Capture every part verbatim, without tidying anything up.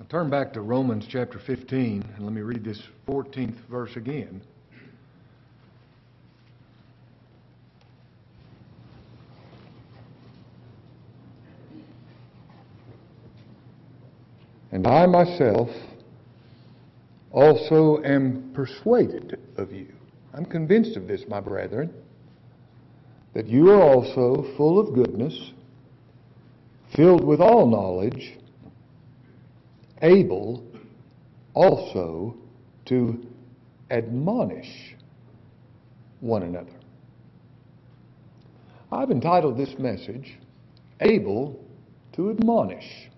Turn back to Romans chapter fifteen, and let me read this fourteenth verse again. And I myself also am persuaded of you. I'm convinced of this, my brethren, that you are also full of goodness, filled with all knowledge, able also to admonish one another. I've entitled this message, Able to Admonish.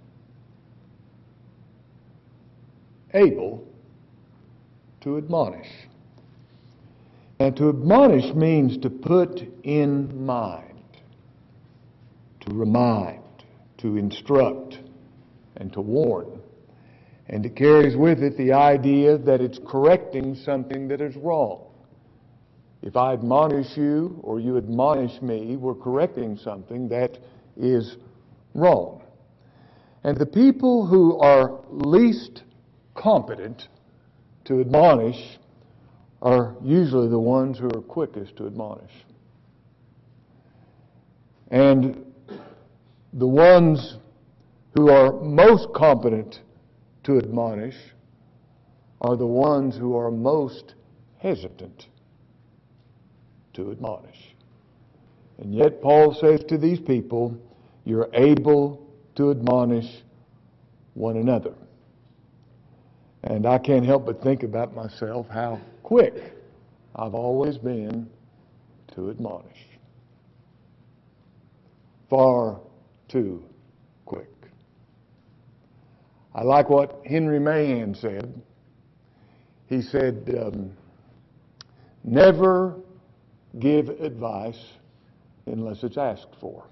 Able to admonish. And to admonish means to put in mind, to remind, to instruct, and to warn. And it carries with it the idea that it's correcting something that is wrong. If I admonish you or you admonish me, we're correcting something that is wrong. And the people who are least competent to admonish are usually the ones who are quickest to admonish. And the ones who are most competent to admonish are the ones who are most hesitant to admonish. And yet Paul says to these people, you're able to admonish one another. And I can't help but think about myself how quick I've always been to admonish. Far too quick. I like what Henry Mahan said. He said, um, never give advice unless it's asked for.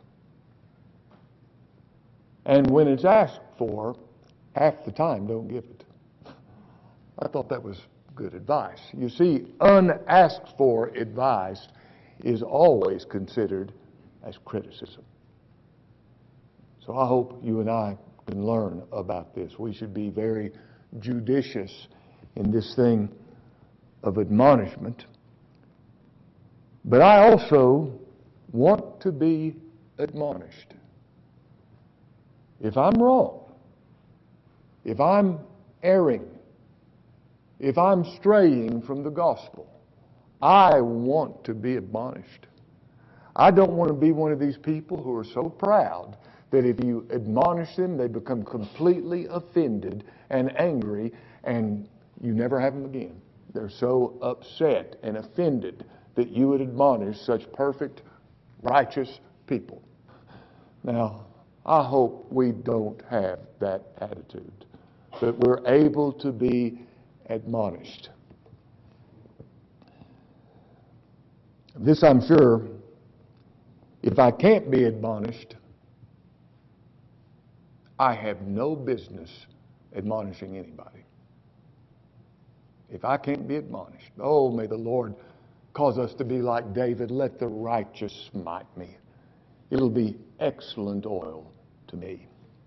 And when it's asked for, half the time don't give it. I thought that was good advice. You see, unasked for advice is always considered as criticism. So I hope you and I can learn about this. We should be very judicious in this thing of admonishment. But I also want to be admonished. If I'm wrong, if I'm erring, if I'm straying from the gospel, I want to be admonished. I don't want to be one of these people who are so proud that if you admonish them, they become completely offended and angry, and you never have them again. They're so upset and offended that you would admonish such perfect, righteous people. Now, I hope we don't have that attitude, that we're able to be admonished. This, I'm sure, if I can't be admonished, I have no business admonishing anybody. If I can't be admonished, oh, may the Lord cause us to be like David. Let the righteous smite me. It'll be excellent oil to me.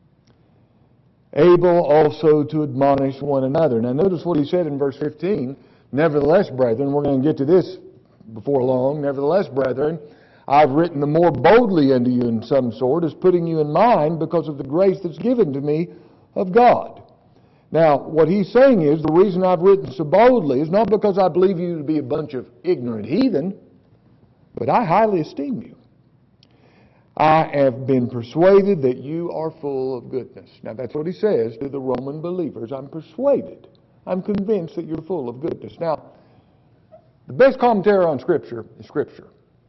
Able also to admonish one another. Now notice what he said in verse fifteen. Nevertheless, brethren, we're going to get to this before long. Nevertheless, brethren, I've written the more boldly unto you in some sort, as putting you in mind because of the grace that's given to me of God. Now, what he's saying is, the reason I've written so boldly is not because I believe you to be a bunch of ignorant heathen, but I highly esteem you. I have been persuaded that you are full of goodness. Now, that's what he says to the Roman believers. I'm persuaded. I'm convinced that you're full of goodness. Now, the best commentary on Scripture is Scripture.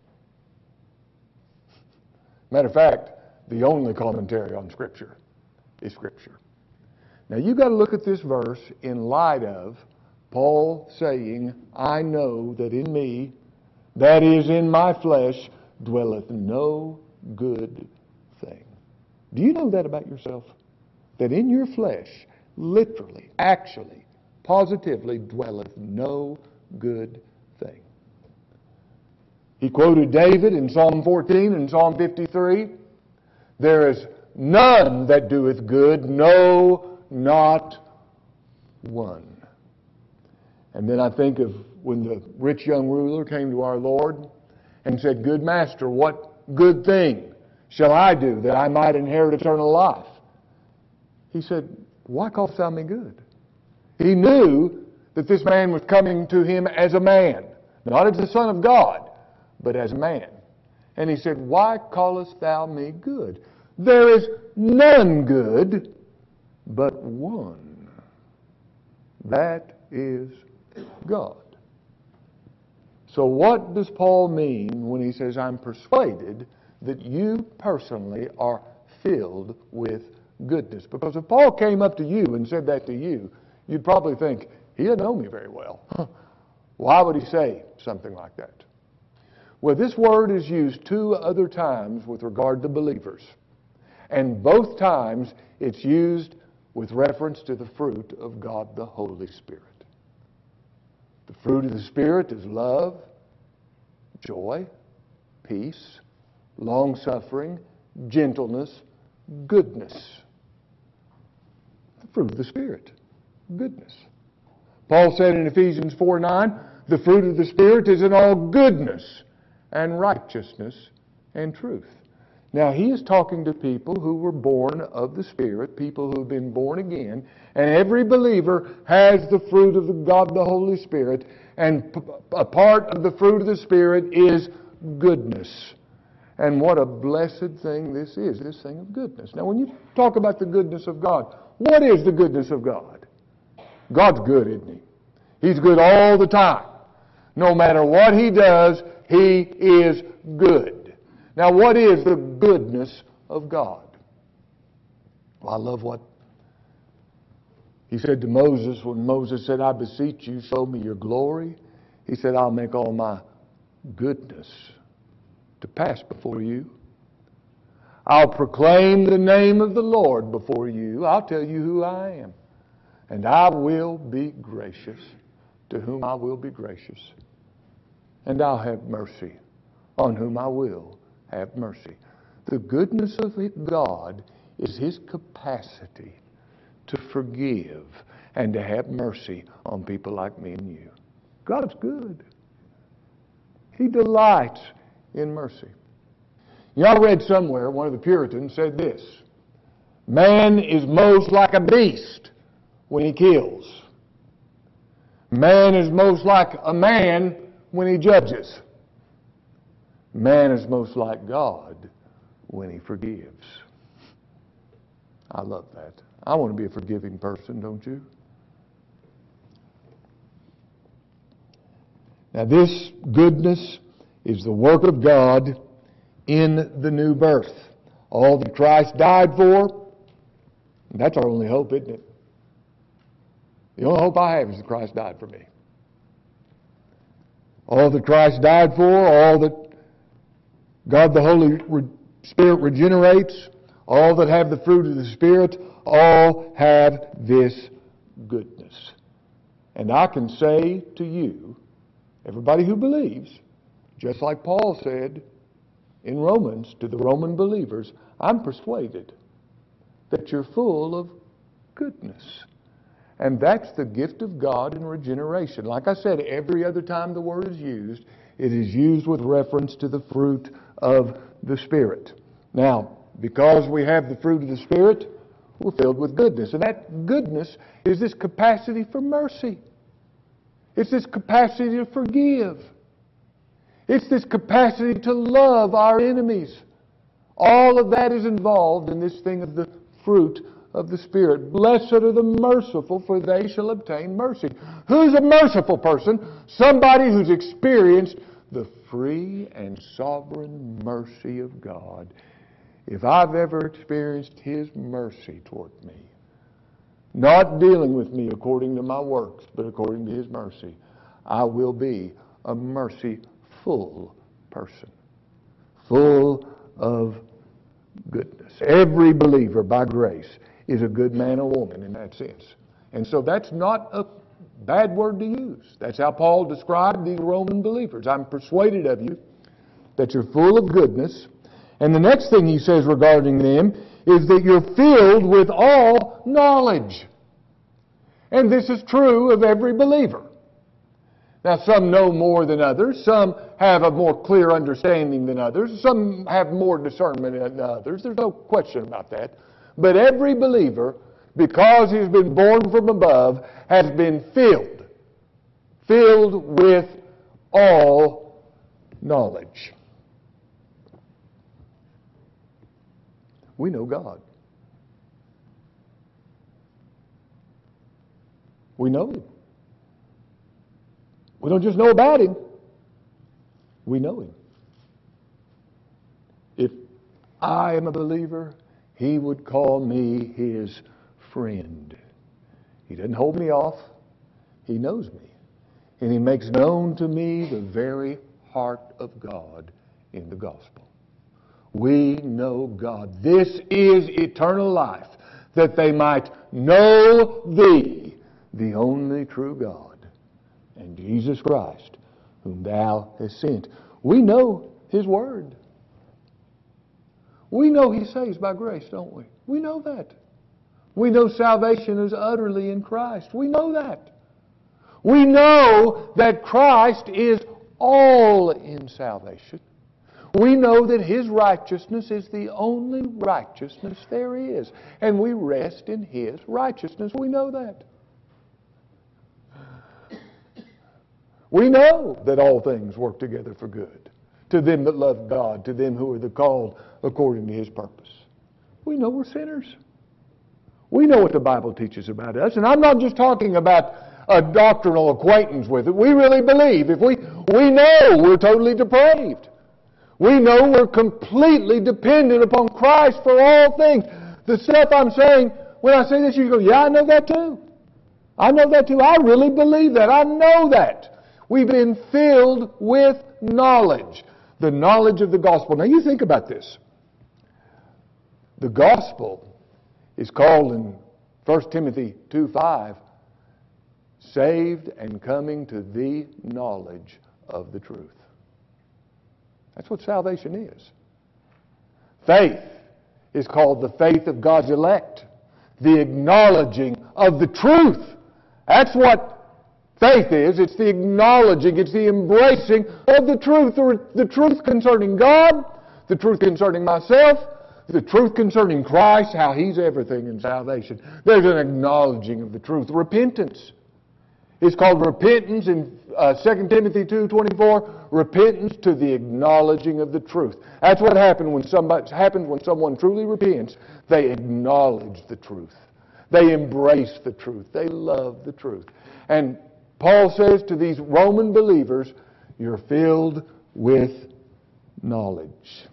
Matter of fact, the only commentary on Scripture is Scripture. Now, you've got to look at this verse in light of Paul saying, I know that in me, that is in my flesh, dwelleth no good thing. Do you know that about yourself? That in your flesh, literally, actually, positively dwelleth no good thing. He quoted David in Psalm fourteen and Psalm fifty-three. There is none that doeth good, no, not one. And then I think of when the rich young ruler came to our Lord and said, Good Master, what good thing shall I do that I might inherit eternal life? He said, Why callest thou me good? He knew that this man was coming to him as a man, not as the Son of God, but as a man. And he said, Why callest thou me good? There is none good but one. That is God. So what does Paul mean when he says, I'm persuaded that you personally are filled with goodness? Because if Paul came up to you and said that to you, you'd probably think, he doesn't know me very well. Why would he say something like that? Well, this word is used two other times with regard to believers. And both times it's used with reference to the fruit of God the Holy Spirit. The fruit of the Spirit is love, joy, peace, long-suffering, gentleness, goodness. The fruit of the Spirit, goodness. Paul said in Ephesians four nine, the fruit of the Spirit is in all goodness and righteousness and truth. Now, he is talking to people who were born of the Spirit, people who have been born again, and every believer has the fruit of the God the Holy Spirit, and p- a part of the fruit of the Spirit is goodness. And what a blessed thing this is, this thing of goodness. Now, when you talk about the goodness of God, what is the goodness of God? God's good, isn't He? He's good all the time. No matter what He does, He is good. Now, what is the goodness of God? Well, I love what He said to Moses when Moses said, I beseech you, show me your glory. He said, I'll make all my goodness to pass before you. I'll proclaim the name of the Lord before you. I'll tell you who I am. And I will be gracious to whom I will be gracious. And I'll have mercy on whom I will have mercy. The goodness of God is His capacity to forgive and to have mercy on people like me and you. God's good. He delights in mercy. You know, I read somewhere, one of the Puritans said this, man is most like a beast when he kills. Man is most like a man when he judges. Man is most like God when He forgives. I love that. I want to be a forgiving person, don't you? Now, this goodness is the work of God in the new birth. All that Christ died for, that's our only hope, isn't it? The only hope I have is that Christ died for me. All that Christ died for, all that God the Holy Spirit regenerates, all that have the fruit of the Spirit, all have this goodness. And I can say to you, everybody who believes, just like Paul said in Romans to the Roman believers, I'm persuaded that you're full of goodness. And that's the gift of God in regeneration. Like I said, every other time the word is used, it is used with reference to the fruit of the Spirit. Now, because we have the fruit of the Spirit, we're filled with goodness. And that goodness is this capacity for mercy. It's this capacity to forgive. It's this capacity to love our enemies. All of that is involved in this thing of the fruit of the Spirit. Blessed are the merciful, for they shall obtain mercy. Who's a merciful person? Somebody who's experienced the free and sovereign mercy of God. If I've ever experienced His mercy toward me, not dealing with me according to my works, but according to His mercy, I will be a merciful person, full of goodness. Every believer by grace is a good man or woman in that sense. And so that's not a bad word to use. That's how Paul described the Roman believers. I'm persuaded of you that you're full of goodness. And the next thing he says regarding them is that you're filled with all knowledge. And this is true of every believer. Now, some know more than others. Some have a more clear understanding than others. Some have more discernment than others. There's no question about that. But every believer, because he's been born from above, has been filled, filled with all knowledge. We know God. We know Him. We don't just know about Him. We know Him. If I am a believer, He would call me His friend. He doesn't hold me off. He knows me. And He makes known to me the very heart of God in the gospel. We know God. This is eternal life, that they might know Thee, the only true God, and Jesus Christ, whom Thou hast sent. We know His Word. We know He saves by grace, don't we? We know that. We know salvation is utterly in Christ. We know that. We know that Christ is all in salvation. We know that His righteousness is the only righteousness there is. And we rest in His righteousness. We know that. We know that all things work together for good, to them that love God, to them who are the called according to His purpose. We know we're sinners. We know what the Bible teaches about us. And I'm not just talking about a doctrinal acquaintance with it. We really believe. If we, we know we're totally depraved. We know we're completely dependent upon Christ for all things. The stuff I'm saying, when I say this, you go, yeah, I know that too. I know that too. I really believe that. I know that. We've been filled with knowledge. The knowledge of the gospel. Now you think about this. The gospel is called in First Timothy two five, saved and coming to the knowledge of the truth. That's what salvation is. Faith is called the faith of God's elect. The acknowledging of the truth. That's what faith is. It's the acknowledging, it's the embracing of the truth. The truth concerning God, the truth concerning myself, the truth concerning Christ, how He's everything in salvation. There's an acknowledging of the truth. Repentance. It's called repentance in uh, Second Timothy two twenty-four. Repentance to the acknowledging of the truth. That's what happens when somebody happens when someone truly repents. They acknowledge the truth. They embrace the truth. They love the truth. And Paul says to these Roman believers, you're filled with knowledge.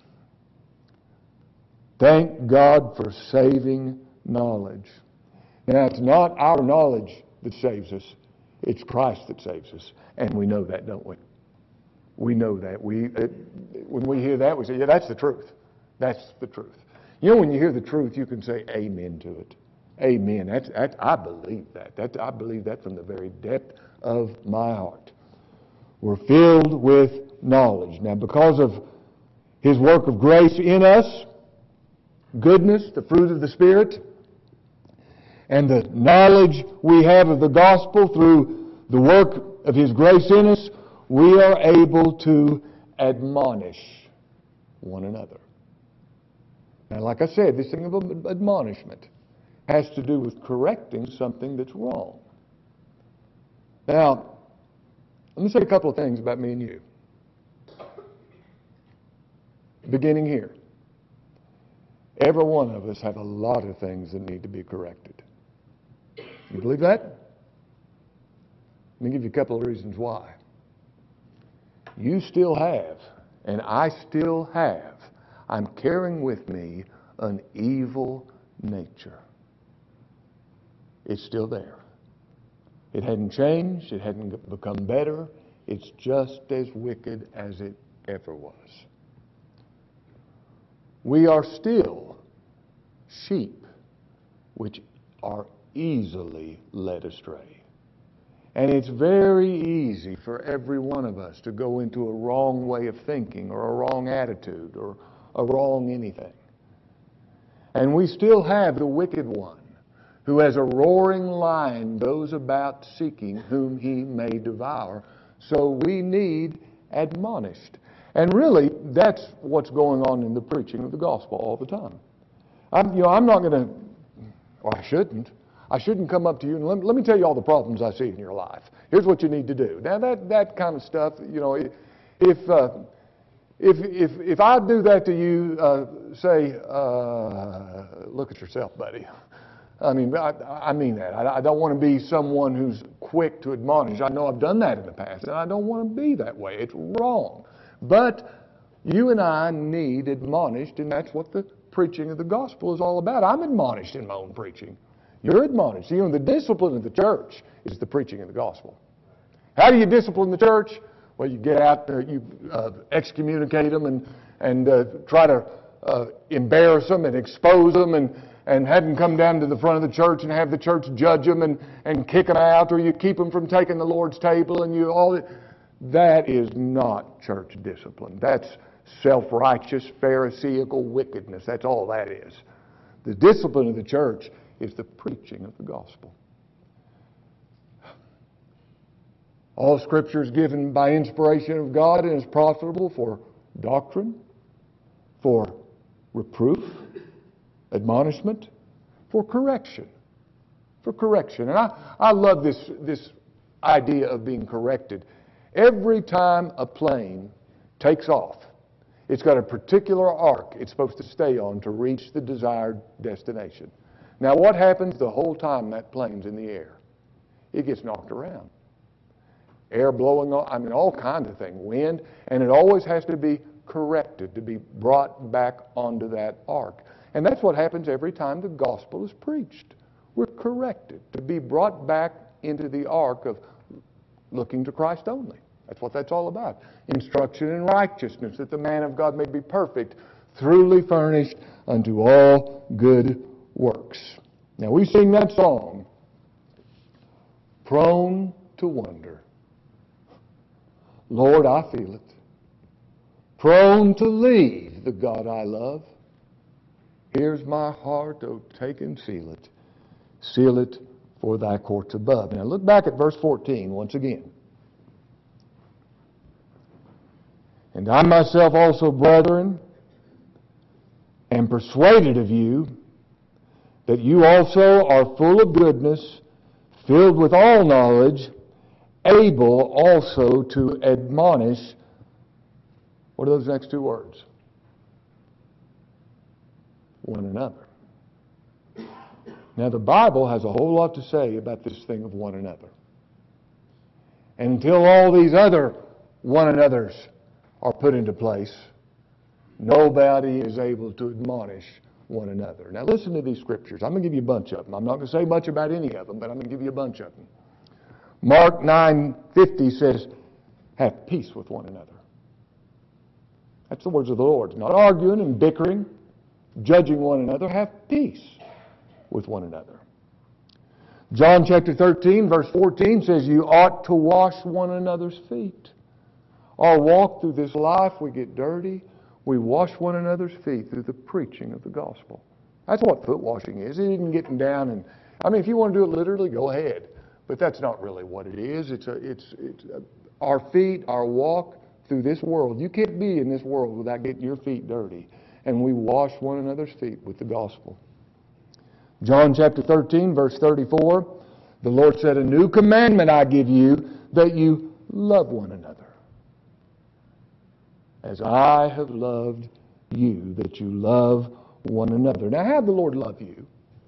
Thank God for saving knowledge. Now, it's not our knowledge that saves us. It's Christ that saves us. And we know that, don't we? We know that. We it, when we hear that, we say, yeah, that's the truth. That's the truth. You know, when you hear the truth, you can say amen to it. Amen. That's, that's, I believe that. that. I believe that from the very depth of my heart. We're filled with knowledge. Now, because of His work of grace in us, goodness, the fruit of the Spirit, and the knowledge we have of the gospel through the work of His grace in us, we are able to admonish one another. Now, like I said, this thing of admonishment has to do with correcting something that's wrong. Now, let me say a couple of things about me and you. Beginning here. Every one of us have a lot of things that need to be corrected. You believe that? Let me give you a couple of reasons why. You still have, and I still have, I'm carrying with me an evil nature. It's still there. It hadn't changed. It hadn't become better. It's just as wicked as it ever was. We are still sheep which are easily led astray. And it's very easy for every one of us to go into a wrong way of thinking or a wrong attitude or a wrong anything. And we still have the wicked one, who as a roaring lion goes about seeking whom he may devour. So we need admonished. And really, that's what's going on in the preaching of the gospel all the time. I'm, you know, I'm not going to, or I shouldn't, I shouldn't come up to you and let, let me tell you all the problems I see in your life. Here's what you need to do. Now, that, that kind of stuff, you know, if, uh, if, if, if I do that to you, uh, say, uh, look at yourself, buddy. I mean, I, I mean that. I, I don't want to be someone who's quick to admonish. I know I've done that in the past, and I don't want to be that way. It's wrong. But you and I need admonished, and that's what the preaching of the gospel is all about. I'm admonished in my own preaching. You're admonished. You know, the discipline of the church is the preaching of the gospel. How do you discipline the church? Well, you get out there, you uh, excommunicate them and, and uh, try to uh, embarrass them and expose them and, and have them come down to the front of the church and have the church judge them and, and kick them out, or you keep them from taking the Lord's table and you all that. That is not church discipline. That's self-righteous, pharisaical wickedness. That's all that is. The discipline of the church is the preaching of the gospel. All Scripture is given by inspiration of God and is profitable for doctrine, for reproof, admonishment, for correction. For correction. And I, I love this, this idea of being corrected. Every time a plane takes off, it's got a particular arc it's supposed to stay on to reach the desired destination. Now, what happens the whole time that plane's in the air? It gets knocked around. Air blowing on, I mean, all kinds of things, wind, and it always has to be corrected, to be brought back onto that arc. And that's what happens every time the gospel is preached. We're corrected, to be brought back into the arc of looking to Christ only. That's what that's all about. Instruction in righteousness, that the man of God may be perfect, truly furnished unto all good works. Now we sing that song, prone to wonder. Lord, I feel it. Prone to leave the God I love. Here's my heart, oh take and seal it. Seal it for thy courts above. Now look back at verse fourteen once again. And I myself also, brethren, am persuaded of you that you also are full of goodness, filled with all knowledge, able also to admonish. What are those next two words? One another. Now the Bible has a whole lot to say about this thing of one another. And until all these other one another's are put into place, nobody is able to admonish one another. Now listen to these scriptures. I'm going to give you a bunch of them. I'm not going to say much about any of them, but I'm going to give you a bunch of them. Mark nine fifty says, have peace with one another. That's the words of the Lord. Not arguing and bickering, judging one another. Have peace with one another. John chapter thirteen, verse fourteen says, you ought to wash one another's feet. Our walk through this life, we get dirty. We wash one another's feet through the preaching of the gospel. That's what foot washing is. It isn't getting down and, I mean, if you want to do it literally, go ahead. But that's not really what it is. It's a, it's, it's a, our feet, our walk through this world. You can't be in this world without getting your feet dirty. And we wash one another's feet with the gospel. John chapter thirteen, verse thirty-four, the Lord said, a new commandment I give you, that you love one another. As I have loved you, that you love one another. Now, how did the Lord love you?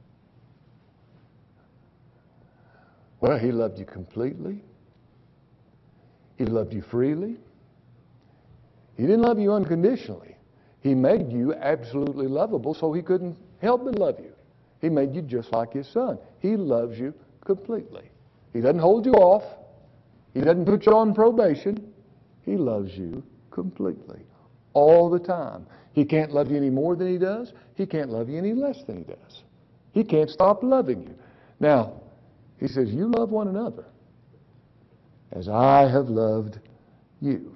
Well, He loved you completely. He loved you freely. He didn't love you unconditionally. He made you absolutely lovable so He couldn't help but love you. He made you just like His Son. He loves you completely. He doesn't hold you off. He doesn't put you on probation. He loves you completely, all the time. He can't love you any more than He does. He can't love you any less than He does. He can't stop loving you. Now, He says, you love one another as I have loved you.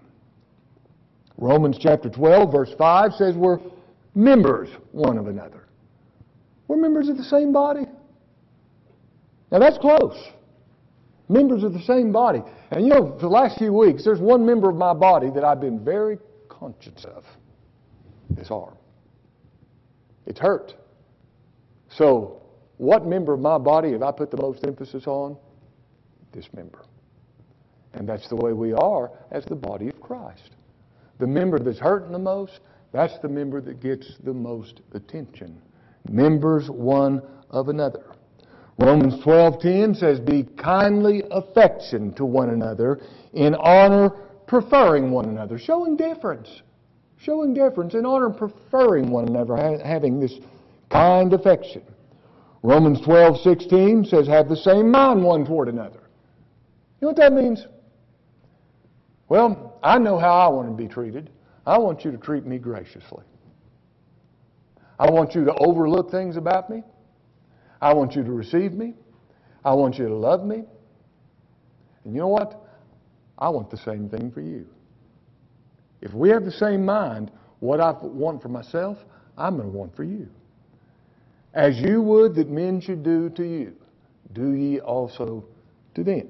Romans chapter twelve, verse five says we're members one of another. We're members of the same body. Now that's close. Members of the same body. And you know, for the last few weeks, there's one member of my body that I've been very conscious of. This arm. It's hurt. So, what member of my body have I put the most emphasis on? This member. And that's the way we are as the body of Christ. The member that's hurting the most, that's the member that gets the most attention. Members one of another. Romans twelve ten says, be kindly affection to one another, in honor preferring one another. Showing deference. Showing deference, in honor preferring one another, having this kind affection. Romans twelve sixteen says, have the same mind one toward another. You know what that means? Well, I know how I want to be treated. I want you to treat me graciously. I want you to overlook things about me. I want you to receive me. I want you to love me. And you know what? I want the same thing for you. If we have the same mind, what I want for myself, I'm going to want for you. As you would that men should do to you, do ye also to them.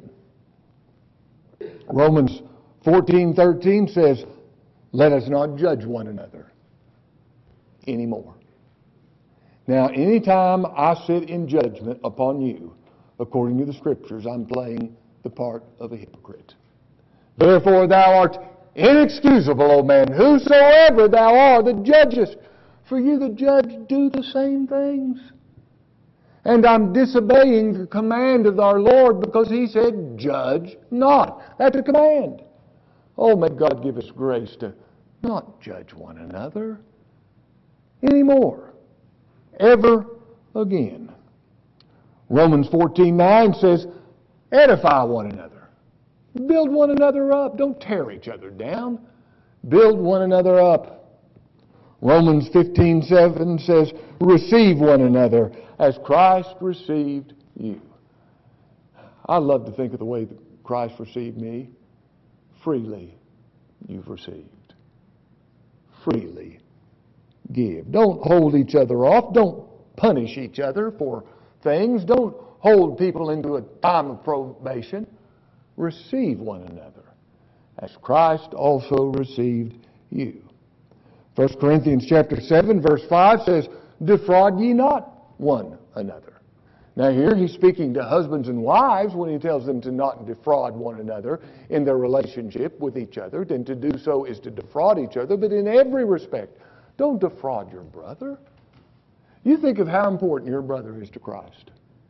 Romans fourteen thirteen says, let us not judge one another anymore. Now, anytime I sit in judgment upon you, according to the Scriptures, I'm playing the part of a hypocrite. Therefore thou art inexcusable, O man, whosoever thou art that judgest. For you that judge do the same things. And I'm disobeying the command of our Lord because He said, judge not. That's a command. Oh, may God give us grace to not judge one another anymore, ever again. Romans fourteen nine says, edify one another. Build one another up. Don't tear each other down. Build one another up. Romans fifteen seven says, receive one another as Christ received you. I love to think of the way that Christ received me. Freely you've received. Freely give. Don't hold each other off. Don't punish each other for things. Don't hold people into a time of probation. Receive one another as Christ also received you. First Corinthians chapter seven verse five says, defraud ye not one another. Now here he's speaking to husbands and wives when he tells them to not defraud one another in their relationship with each other. And to do so is to defraud each other, but in every respect, don't defraud your brother. You think of how important your brother is to Christ.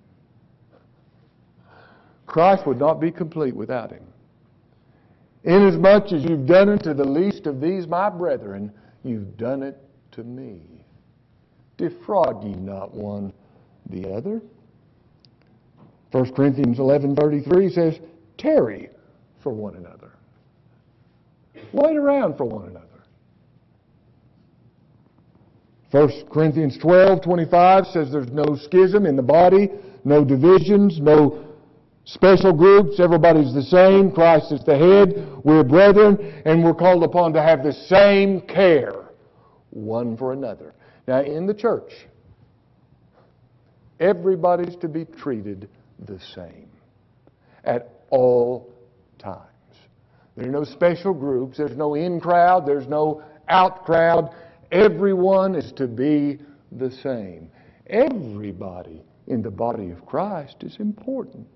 Christ would not be complete without him. Inasmuch as you've done it to the least of these my brethren, you've done it to me. Defraud ye not one the other. First Corinthians eleven thirty-three says, tarry for one another. Wait around for one another. First Corinthians twelve twenty-five says there's no schism in the body, no divisions, no special groups. Everybody's the same. Christ is the head. We're brethren, and we're called upon to have the same care one for another. Now, in the church, everybody's to be treated the same at all times. There are no special groups. There's no in crowd. There's no out crowd. Everyone is to be the same. Everybody in the body of Christ is important.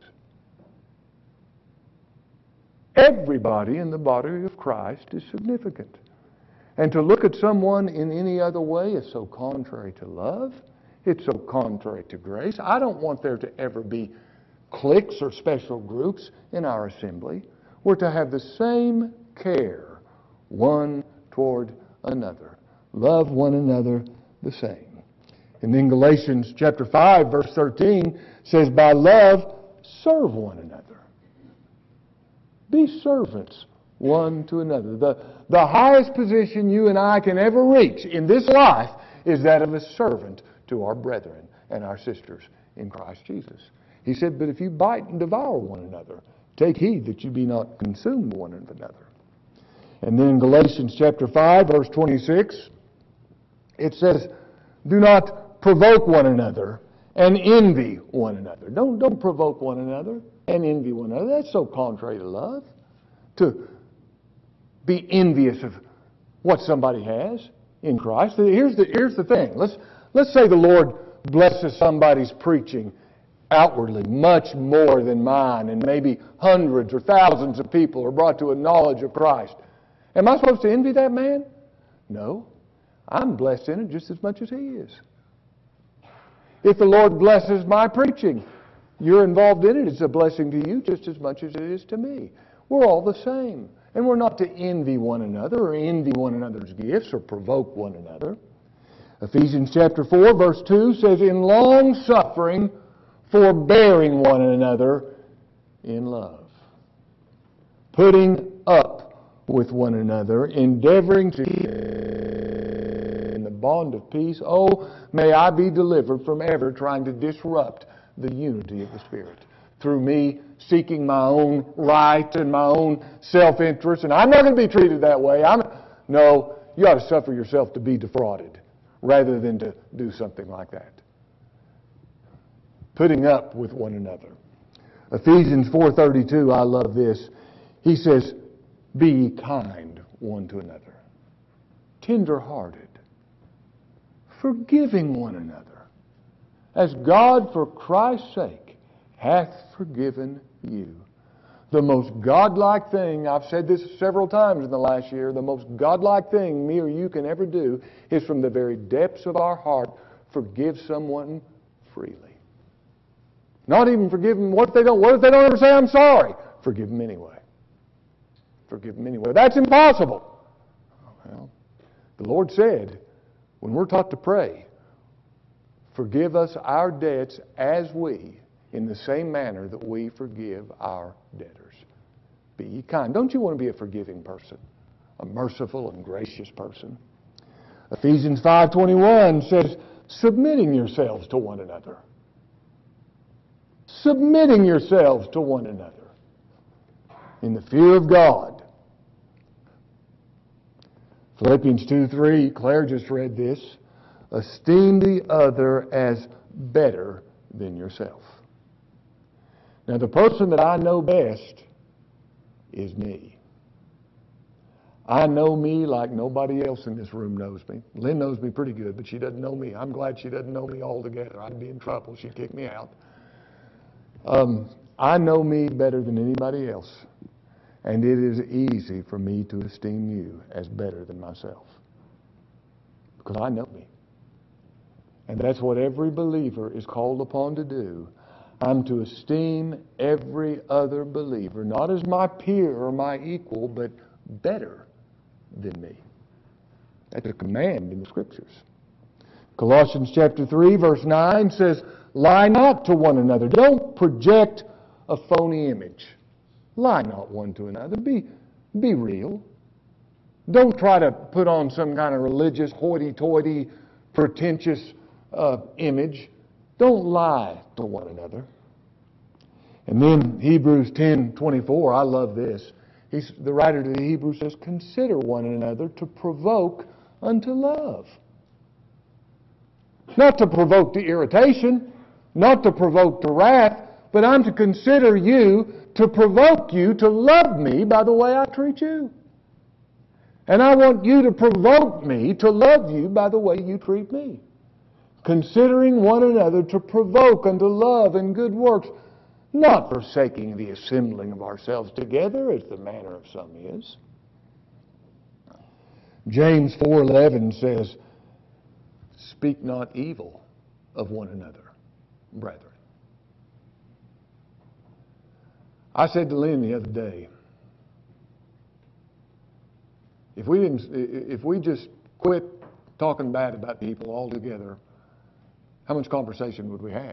Everybody in the body of Christ is significant. And to look at someone in any other way is so contrary to love. It's so contrary to grace. I don't want there to ever be cliques or special groups in our assembly. We're to have the same care one toward another. Love one another the same. And then Galatians chapter five verse thirteen says, by love serve one another. Be servants one to another. The, the highest position you and I can ever reach in this life is that of a servant to our brethren and our sisters in Christ Jesus. He said, but if you bite and devour one another, take heed that you be not consumed one of another. And then in Galatians chapter five, verse twenty-six, it says, do not provoke one another and envy one another. Don't, don't provoke one another and envy one another. That's so contrary to love, to be envious of what somebody has in Christ. Here's the, here's the thing. Let's, let's say the Lord blesses somebody's preaching outwardly much more than mine, and maybe hundreds or thousands of people are brought to a knowledge of Christ. Am I supposed to envy that man? No. I'm blessed in it just as much as he is. If the Lord blesses my preaching, you're involved in it. It's a blessing to you just as much as it is to me. We're all the same. And we're not to envy one another or envy one another's gifts or provoke one another. Ephesians chapter four, verse two says, in long suffering, forbearing one another in love. Putting up with one another, endeavoring to keep in the bond of peace. Oh, may I be delivered from ever trying to disrupt the unity of the Spirit through me seeking my own right and my own self-interest. And I'm not going to be treated that way. I'm, no, you ought to suffer yourself to be defrauded rather than to do something like that. Putting up with one another. Ephesians four thirty-two, I love this. He says, be ye kind one to another, tender-hearted, forgiving one another, as God for Christ's sake hath forgiven you. The most godlike thing, I've said this several times in the last year, the most godlike thing me or you can ever do is from the very depths of our heart forgive someone freely. Not even forgive them. What if they don't, what if they don't ever say, I'm sorry? Forgive them anyway. Forgive them anyway. That's impossible. Well, the Lord said, when we're taught to pray, forgive us our debts as we, in the same manner that we forgive our debtors. Be ye kind. Don't you want to be a forgiving person? A merciful and gracious person? Ephesians five twenty-one says, submitting yourselves to one another. Submitting yourselves to one another in the fear of God. Philippians two three, Claire just read this. Esteem the other as better than yourself. Now, the person that I know best is me. I know me like nobody else in this room knows me. Lynn knows me pretty good, but she doesn't know me. I'm glad she doesn't know me altogether. I'd be in trouble. She'd kick me out. Um, I know me better than anybody else. And it is easy for me to esteem you as better than myself. Because I know me. And that's what every believer is called upon to do. I'm to esteem every other believer, not as my peer or my equal, but better than me. That's a command in the Scriptures. Colossians chapter three, verse nine says, lie not to one another. Don't project a phony image. Lie not one to another. Be, be real. Don't try to put on some kind of religious, hoity-toity, pretentious uh, image. Don't lie to one another. And then Hebrews ten twenty-four, I love this. He's, the writer to the Hebrews says, consider one another to provoke unto love. Not to provoke to irritation, not to provoke to wrath, but I'm to consider you to provoke you to love me by the way I treat you. And I want you to provoke me to love you by the way you treat me. Considering one another to provoke unto love and good works, not forsaking the assembling of ourselves together, as the manner of some is. James four eleven says, speak not evil of one another, brethren. I said to Lynn the other day, if we didn't, if we just quit talking bad about people altogether, how much conversation would we have?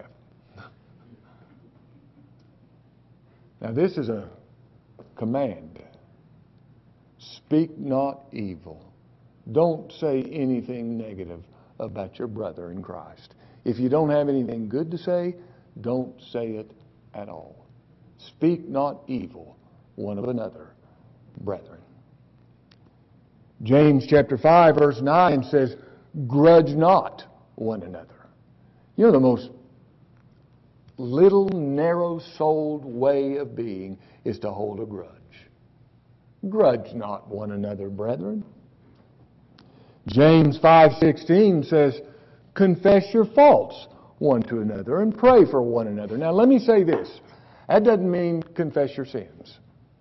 Now this is a command. Speak not evil. Don't say anything negative about your brother in Christ. If you don't have anything good to say, don't say it at all. Speak not evil one of another, brethren. James chapter five, verse nine says, grudge not one another. You know, the most little narrow-souled way of being is to hold a grudge. Grudge not one another, brethren. James five sixteen says, confess your faults one to another and pray for one another. Now let me say this. That doesn't mean confess your sins.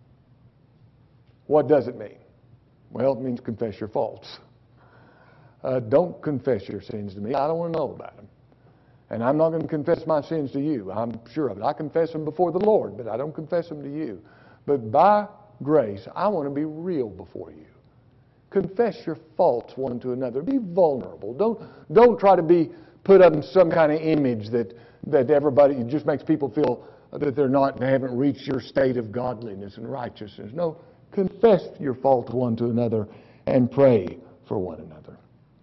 What does it mean? Well, it means confess your faults. Uh, don't confess your sins to me. I don't want to know about them. And I'm not going to confess my sins to you. I'm sure of it. I confess them before the Lord, but I don't confess them to you. But by grace, I want to be real before you. Confess your faults one to another. Be vulnerable. Don't, don't try to be put up in some kind of image that, that everybody, it just makes people feel that they're not, they haven't reached your state of godliness and righteousness. No, confess your faults one to another and pray for one another.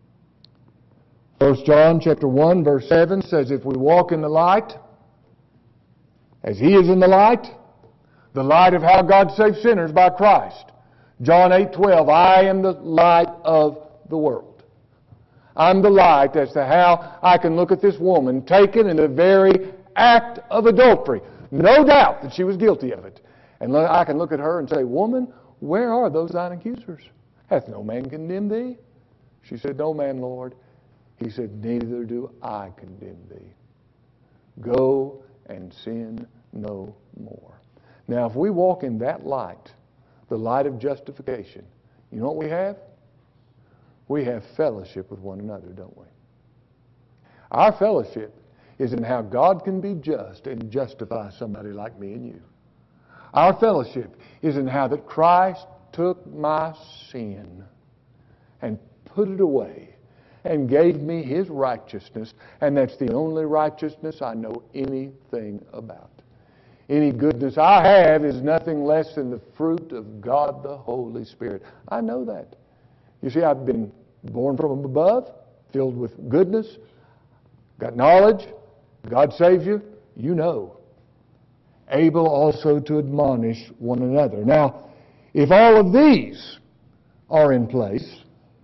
First John chapter one, verse seven says, if we walk in the light, as He is in the light, the light of how God saves sinners by Christ. John eight twelve, I am the light of the world. I'm the light as to how I can look at this woman taken in the very act of adultery. No doubt that she was guilty of it. And I can look at her and say, woman, where are those thine accusers? Hath no man condemned thee? She said, no man, Lord. He said, neither do I condemn thee. Go and sin no more. Now, if we walk in that light, the light of justification, you know what we have? We have fellowship with one another, don't we? Our fellowship is in how God can be just and justify somebody like me and you. Our fellowship is in how that Christ took my sin and put it away and gave me His righteousness, and that's the only righteousness I know anything about. Any goodness I have is nothing less than the fruit of God the Holy Spirit. I know that. You see, I've been born from above, filled with goodness, got knowledge. God saves you, you know. Able also to admonish one another. Now, if all of these are in place,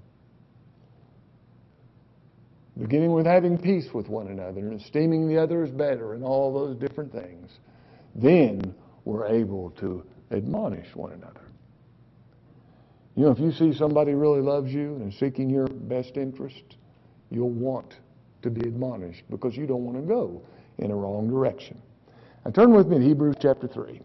beginning with having peace with one another and esteeming the other as better and all those different things, then we're able to admonish one another. You know, if you see somebody really loves you and is seeking your best interest, you'll want to be admonished because you don't want to go in a wrong direction. Now turn with me to Hebrews chapter three.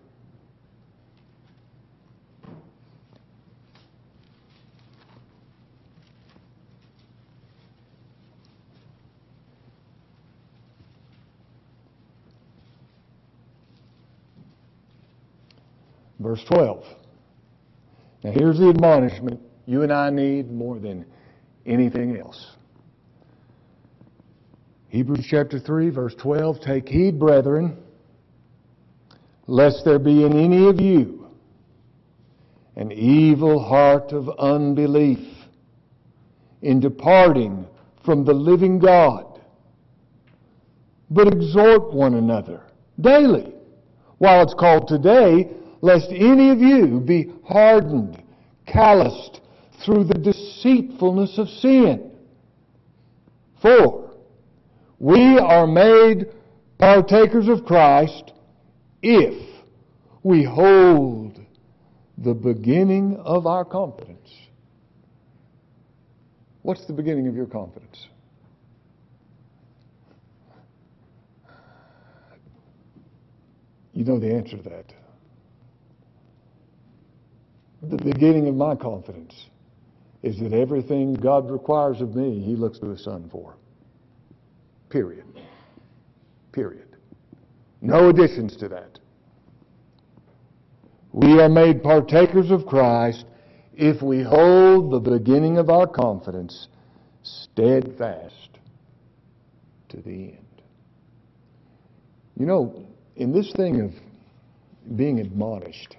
Verse twelve. Now here's the admonishment you and I need more than anything else. Hebrews chapter three, verse twelve, take heed, brethren, lest there be in any of you an evil heart of unbelief in departing from the living God, but exhort one another daily, while it's called today, lest any of you be hardened, calloused through the deceitfulness of sin. For we are made partakers of Christ if we hold the beginning of our confidence. What's the beginning of your confidence? You know the answer to that. The beginning of my confidence is that everything God requires of me, He looks to His Son for. Period. Period. No additions to that. We are made partakers of Christ if we hold the beginning of our confidence steadfast to the end. You know, in this thing of being admonished,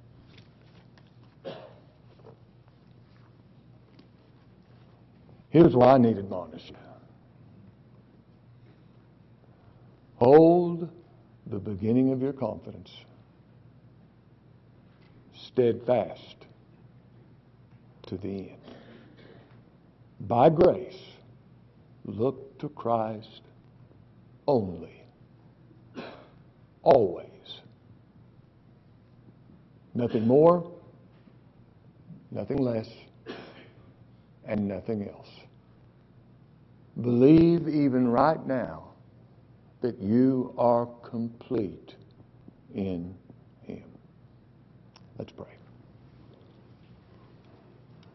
here's why I need admonished. Hold the beginning of your confidence steadfast to the end. By grace, look to Christ only. Always. Nothing more, nothing less, and nothing else. Believe even right now that you are complete in Him. Let's pray.